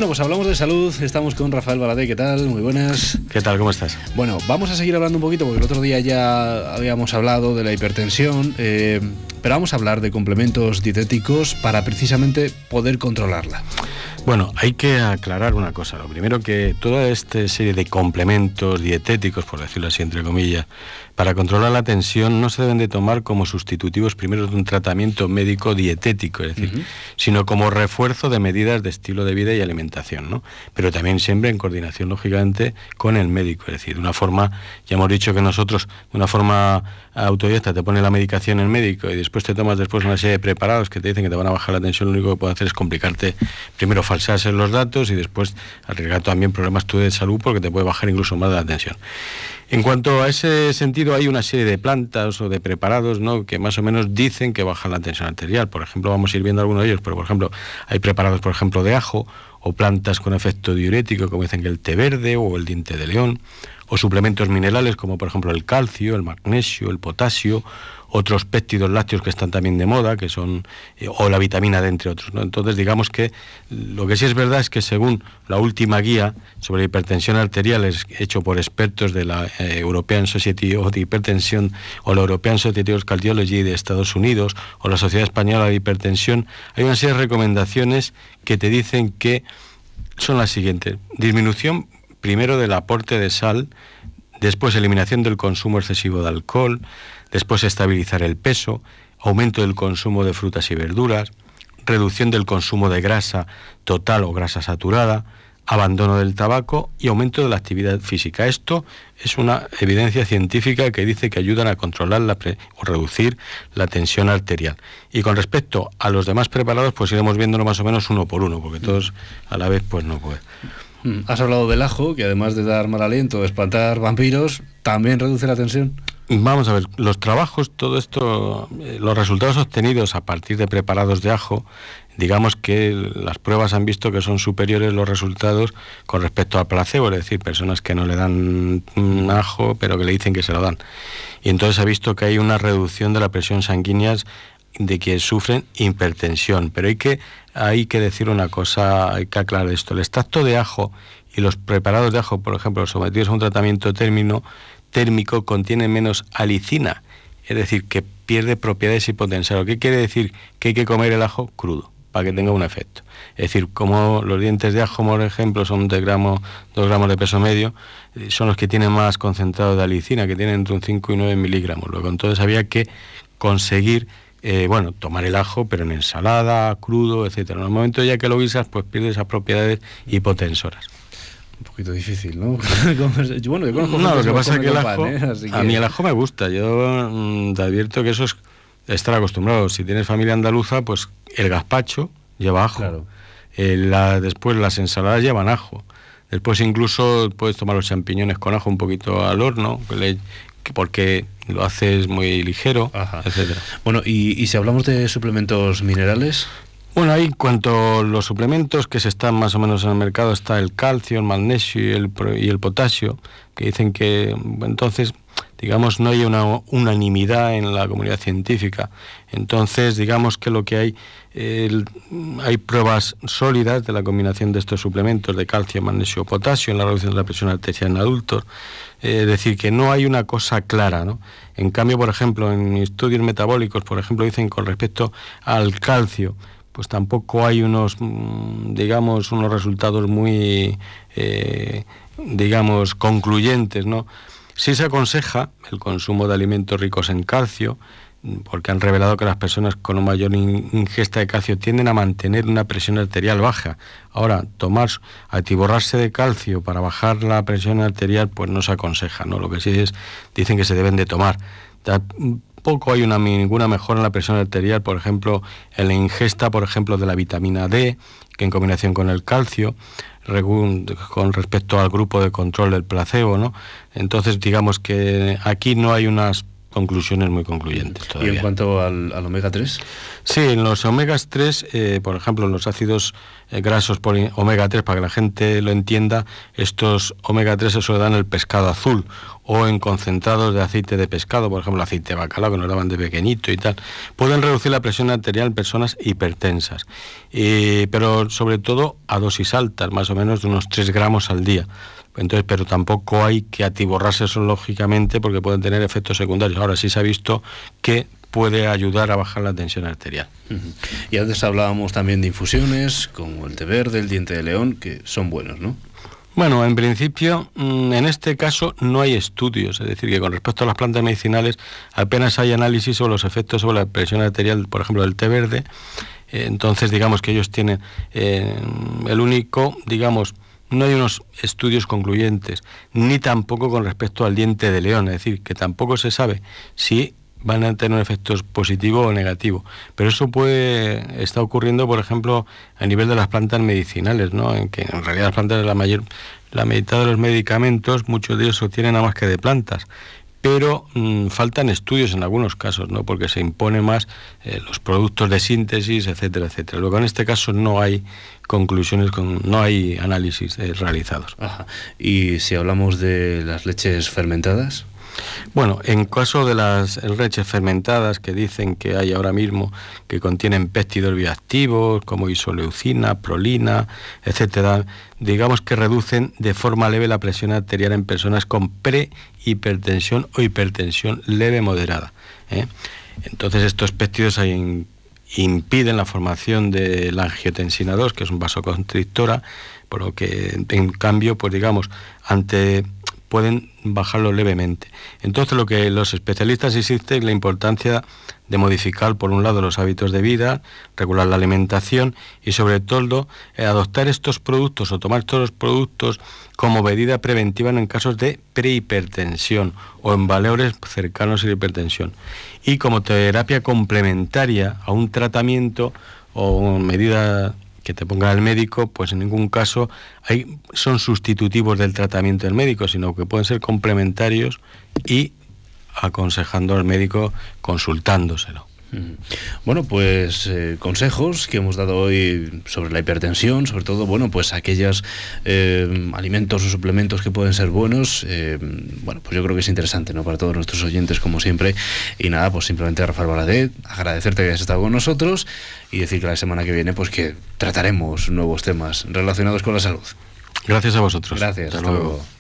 Bueno, pues hablamos de salud, estamos con Rafael Baladé, ¿qué tal? Muy buenas. ¿Qué tal? ¿Cómo estás? Bueno, vamos a seguir hablando un poquito, porque el otro día ya habíamos hablado de la hipertensión, pero vamos a hablar de complementos dietéticos para precisamente poder controlarla. Bueno, hay que aclarar una cosa. Lo primero, que toda esta serie de complementos dietéticos, por decirlo así entre comillas, para controlar la tensión no se deben de tomar como sustitutivos primero de un tratamiento médico dietético, es decir, sino como refuerzo de medidas de estilo de vida y alimentación, ¿no? Pero también siempre en coordinación, lógicamente, con el médico. Es decir, de una forma, ya hemos dicho que nosotros, de una forma autodidacta, te pone la medicación el médico y después te tomas una serie de preparados que te dicen que te van a bajar la tensión. Lo único que puede hacer es complicarte, primero falsearse los datos y después arriesgar también problemas tú de salud, porque te puede bajar incluso más la tensión. En cuanto a ese sentido, hay una serie de plantas o de preparados, ¿no?, que más o menos dicen que bajan la tensión arterial. Por ejemplo, vamos a ir viendo algunos de ellos, pero por ejemplo, hay preparados, por ejemplo, de ajo, o plantas con efecto diurético, como dicen que el té verde o el diente de león, o suplementos minerales como por ejemplo el calcio, el magnesio, el potasio, otros péptidos lácteos que están también de moda, que son, o la vitamina D, entre otros, ¿no? Entonces, digamos que lo que sí es verdad es que según la última guía sobre hipertensión arterial, hecho por expertos de la European Society of Hypertension o la European Society of Cardiology de Estados Unidos o la Sociedad Española de Hipertensión, hay una serie de recomendaciones que te dicen que son las siguientes: disminución primero del aporte de sal, después eliminación del consumo excesivo de alcohol, después estabilizar el peso, aumento del consumo de frutas y verduras, reducción del consumo de grasa total o grasa saturada, abandono del tabaco y aumento de la actividad física. Esto es una evidencia científica que dice que ayudan a controlar o reducir la tensión arterial. Y con respecto a los demás preparados, pues iremos viéndolo más o menos uno por uno, porque todos a la vez pues no puede. Has hablado del ajo, que además de dar mal aliento, de espantar vampiros, también reduce la tensión. Vamos a ver, los trabajos, todo esto, los resultados obtenidos a partir de preparados de ajo, digamos que las pruebas han visto que son superiores los resultados con respecto al placebo, es decir, personas que no le dan ajo, pero que le dicen que se lo dan. Y entonces se ha visto que hay una reducción de la presión sanguínea de quienes sufren hipertensión. Pero hay que decir una cosa, hay que aclarar esto. El extracto de ajo y los preparados de ajo, por ejemplo, sometidos a un tratamiento térmico, contienen menos alicina, es decir, que pierde propiedades hipotensadoras. ¿Qué quiere decir? Que hay que comer el ajo crudo para que tenga un efecto. Es decir, como los dientes de ajo, por ejemplo, son 2 gramos de peso medio, son los que tienen más concentrado de alicina, que tienen entre un 5 y 9 miligramos. Luego, entonces había que conseguir tomar el ajo, pero en ensalada, crudo, etcétera. En el momento ya que lo guisas, pues pierde esas propiedades hipotensoras. Un poquito difícil, ¿no? Bueno, yo conozco. No, lo que pasa es que el ajo, que... a mí el ajo me gusta. Yo te advierto que eso es estar acostumbrado. Si tienes familia andaluza, pues el gazpacho lleva ajo. Claro. Después las ensaladas llevan ajo. Después incluso puedes tomar los champiñones con ajo un poquito al horno, porque lo haces muy ligero, etcétera. Bueno, y si hablamos de suplementos minerales. Bueno, ahí en cuanto a los suplementos que se están más o menos en el mercado, está el calcio, el magnesio y el potasio, que dicen que entonces, digamos, no hay una unanimidad en la comunidad científica. Entonces, digamos que lo que hay pruebas sólidas de la combinación de estos suplementos de calcio, magnesio, potasio en la reducción de la presión arterial en adultos. Es decir, que no hay una cosa clara, ¿no? En cambio, por ejemplo, en estudios metabólicos, por ejemplo, dicen con respecto al calcio, pues tampoco hay unos resultados muy, concluyentes, ¿no? Sí se aconseja el consumo de alimentos ricos en calcio, porque han revelado que las personas con una mayor ingesta de calcio tienden a mantener una presión arterial baja. Ahora, atiborrarse de calcio para bajar la presión arterial, pues no se aconseja, ¿no? Lo que sí dicen que se deben de tomar. Tampoco hay ninguna mejora en la presión arterial, por ejemplo, en la ingesta, por ejemplo, de la vitamina D, que en combinación con el calcio, con respecto al grupo de control del placebo, ¿no? Entonces, digamos que aquí no hay unas conclusiones muy concluyentes todavía. ¿Y en cuanto al omega 3? Sí, en los omegas 3, por ejemplo, en los ácidos grasos omega 3, para que la gente lo entienda, estos omega 3 se suelen dar en el pescado azul o en concentrados de aceite de pescado, por ejemplo, aceite de bacalao, que nos daban de pequeñito y tal. Pueden reducir la presión arterial en personas hipertensas, pero sobre todo a dosis altas, más o menos de unos 3 gramos al día. Entonces, pero tampoco hay que atiborrarse eso lógicamente porque pueden tener efectos secundarios. Ahora sí se ha visto que puede ayudar a bajar la tensión arterial. Y antes hablábamos también de infusiones, como el té verde, el diente de león, que son buenos, ¿no? Bueno, en principio, en este caso no hay estudios, es decir, que con respecto a las plantas medicinales apenas hay análisis sobre los efectos sobre la presión arterial, por ejemplo, del té verde. Entonces, digamos que ellos tienen el único, digamos, no hay unos estudios concluyentes, ni tampoco con respecto al diente de león, es decir, que tampoco se sabe si van a tener efectos positivo o negativo. Pero eso está ocurriendo, por ejemplo, a nivel de las plantas medicinales, ¿no? En que en realidad las plantas, la mitad de los medicamentos, muchos de ellos se obtienen nada más que de plantas. Pero faltan estudios en algunos casos, ¿no? Porque se impone más los productos de síntesis, etcétera, etcétera. Luego en este caso no hay conclusiones, no hay análisis realizados. Ajá. ¿Y si hablamos de las leches fermentadas? Bueno, en caso de las leches fermentadas que dicen que hay ahora mismo que contienen péptidos bioactivos como isoleucina, prolina, etcétera, digamos que reducen de forma leve la presión arterial en personas con prehipertensión o hipertensión leve moderada. Entonces estos péptidos impiden la formación de la angiotensina 2, que es un vasoconstrictora, por lo que en cambio, pues digamos, pueden bajarlo levemente. Entonces lo que los especialistas insisten es la importancia de modificar, por un lado, los hábitos de vida, regular la alimentación y sobre todo adoptar estos productos o tomar estos los productos como medida preventiva en casos de prehipertensión o en valores cercanos a la hipertensión. Y como terapia complementaria a un tratamiento o medida que te ponga el médico, pues en ningún caso son sustitutivos del tratamiento del médico, sino que pueden ser complementarios y aconsejando al médico, consultándoselo. Bueno, pues consejos que hemos dado hoy sobre la hipertensión, sobre todo, bueno, pues aquellos alimentos o suplementos que pueden ser buenos. Bueno, pues yo creo que es interesante, ¿no? Para todos nuestros oyentes, como siempre. Y nada, pues simplemente, Rafael Baladé, agradecerte que hayas estado con nosotros y decir que la semana que viene, pues que trataremos nuevos temas relacionados con la salud. Gracias a vosotros. Gracias, hasta luego.